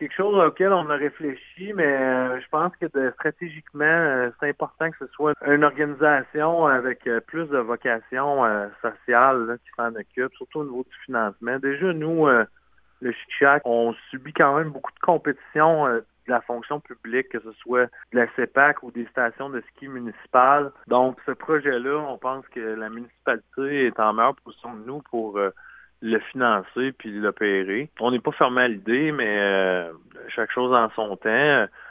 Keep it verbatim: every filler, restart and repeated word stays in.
quelque chose auquel on a réfléchi, mais euh, je pense que de, stratégiquement, euh, c'est important que ce soit une organisation avec euh, plus de vocation euh, sociale là, qui s'en occupe, surtout au niveau du financement. Déjà, nous, euh, le Chic-Chac, on subit quand même beaucoup de compétition euh, de la fonction publique, que ce soit de la CEPAC ou des stations de ski municipales. Donc, ce projet-là, on pense que la municipalité est en meilleure position que nous pour euh, le financer puis l'opérer. On n'est pas fermé à l'idée, mais euh, chaque chose en son temps.